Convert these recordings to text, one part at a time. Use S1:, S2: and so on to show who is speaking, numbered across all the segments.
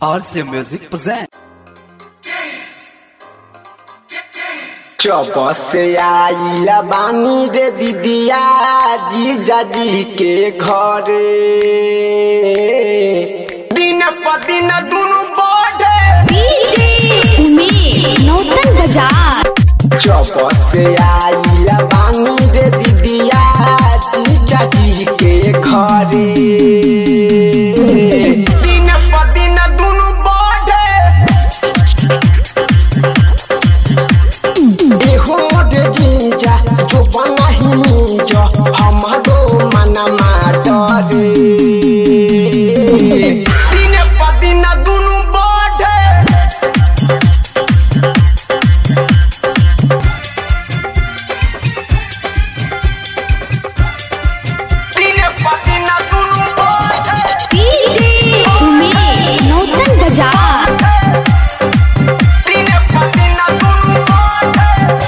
S1: RC Music present.
S2: चौपसे आइला बानी रे दीदिया जीजा जी के घरे दिन प दिन दुनु बढ़े
S3: डीजे उमेश नौतन बाजार।
S2: चौपसे आइला बानी रे दीदिया जीजा जी के घरे दिन प दिन दुनु बढ़े जीजा जो बना ही जो हमारो मना मारे दिन प दिन दुनु बढ़े दिन प दिन दुनु बढ़े
S3: डीजे उमेश नौतन बाजार।
S2: दिन प दिन दुनु बढ़े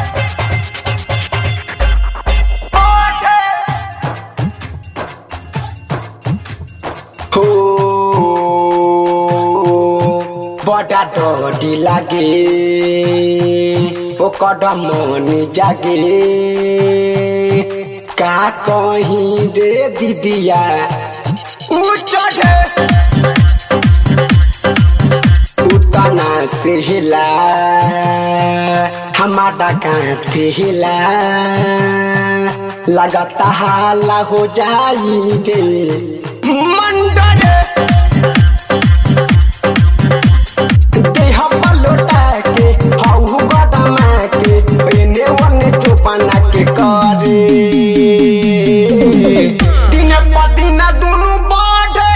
S2: हो बड़ा डोडी लागे ओ कदम जागे का कहीं रे दीदिया चढ़े उतना से हिला हमारा कांथे हिला लगाता हाला हो जाई रे मंडरे देह पलोटा के हाउ गदमा के एने ओने चोपना के करे दिन प दिन दुनु बढ़े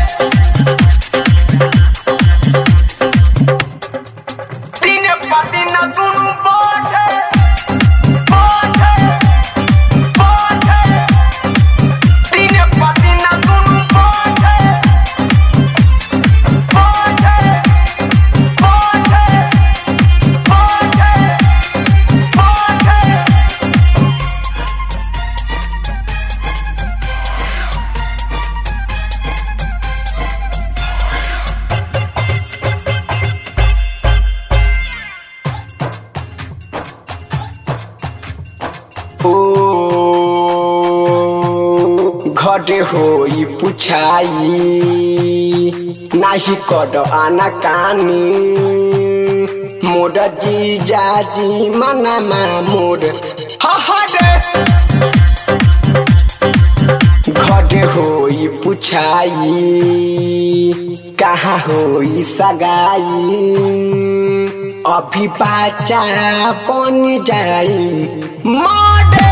S2: दिन प दिन दुनु बढ़े बढ़े बढ़े दिन प दिन दुनु बढ़े बढ़े बढ़े बढ़े बढ़े ओ घटे होई पुछाई नाही कड आना कानी मोड जीजा जी मनमा मोड हहरे घटे होई पुछाई कहाँ होई सगाई अभी बाचा बन जाई मोडे